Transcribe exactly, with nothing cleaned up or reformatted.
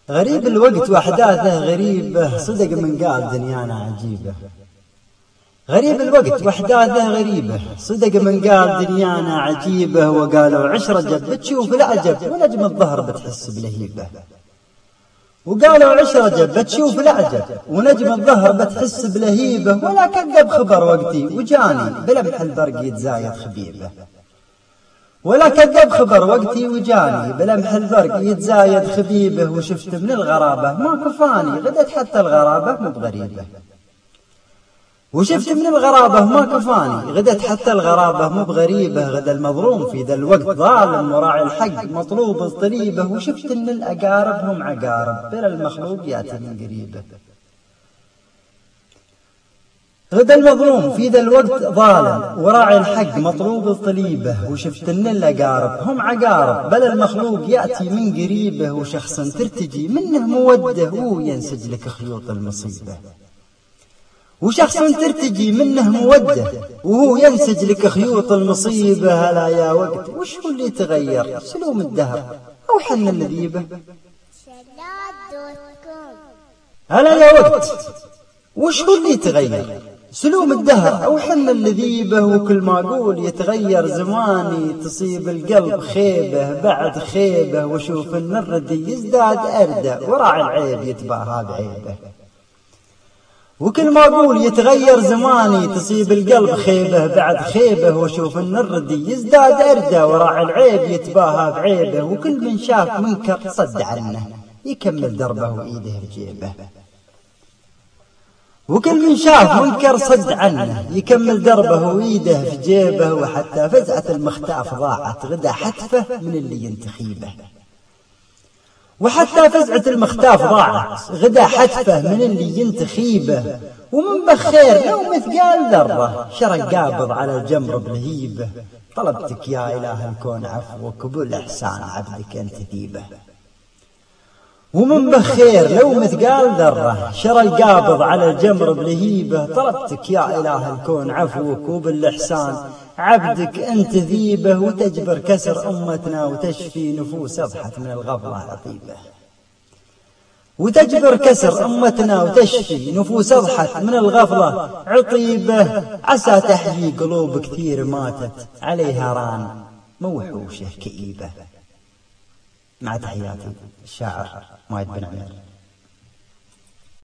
غريب الوقت وأحداثه غريبة، صدق من قال دنيانا عجيبة. غريب الوقت وأحداثه غريبة، صدق من قال دنيانا عجيبة. وقالوا عش رجب بتشوف العجب، ونجم الظهر بتحس بلهيبة. وقالوا عش رجب بتشوف العجب، ونجم الظهر بتحس بلهيبة. ولا كذب خبر وقتي وجاني، بلمح البرق يتزايد خبيبة. ولا كذب خبر وقتي وجاني، بلمح البرق يتزايد خبيبه. وشفت من الغرابة ما كفاني، غدت حتى الغرابة مو بغريبة. وشفت من الغرابة ما كفاني، غدت حتى الغرابة مو بغريبة. غدا المظلوم في ذا الوقت ظالم، وراعي الحق مطلوب الطليبة. وشفت ان الأقارب هم عقارب، بلا المخلوق ياتي من قريبه. غدا المظلوم في ذا الوقت ظالم، وراعي الحق مطلوب الطليبة. وشفت ان الأقارب هم عقارب، بل المخلوق يأتي من قريبه. وشخص ترتجي منه موده، وهو ينسج لك خيوط المصيبة. وشخص ترتجي منه موده، وهو ينسج لك خيوط المصيبة. هلا يا وقت وش هو اللي تغير، سلوم الدهر أو حن الذيبة؟ هلا يا وقت وش هو اللي تغير، سلوم الدهر أو حن الذيبة؟ وكل ما أقول يتغير زماني، تصيب القلب خيبة بعد خيبة. وشوف إن الردي يزداد أردة، وراعي العيب يتباهى بعيبه. وكل ما أقول يتغير زماني، تصيب القلب خيبة بعد خيبة. وشوف إن الردي يزداد أردة، وراعي العيب يتباهى بعيبه. وكل من شاف منكر صد عنه، يكمل دربه وإيده بجيبه. وكل من شاف منكر صد عنه، يكمل دربه وإيده في جيبه. وحتى فزعة المختاف ضاعت، غدا حتفه من اللي ينتخيبه. وحتى فزعة المختاف ضاعت، غدا حتفه من اللي ينتخيبه. ومن بخير لو مثقال ذرة، شرق قابض على الجمر بلهيبه. طلبتك يا إله الكون عفوك، وبالإحسان عبدك أنت ذيبه. ومن بخير لو مثقال ذرة، شرى القابض على الجمر بلهيبه. طلبتك يا إله الكون عفوك، وبالإحسان عبدك أنت ذيبه. وتجبر كسر أمتنا، وتشفي نفوس أضحت من الغفلة عطيبة. وتجبر كسر أمتنا، وتشفي نفوس أضحت من الغفلة عطيبة. عسى تحيي قلوب كثير ماتت عليها ران موحوشة كئيبة. مع تحياتي الشاعر مايد بن عمير.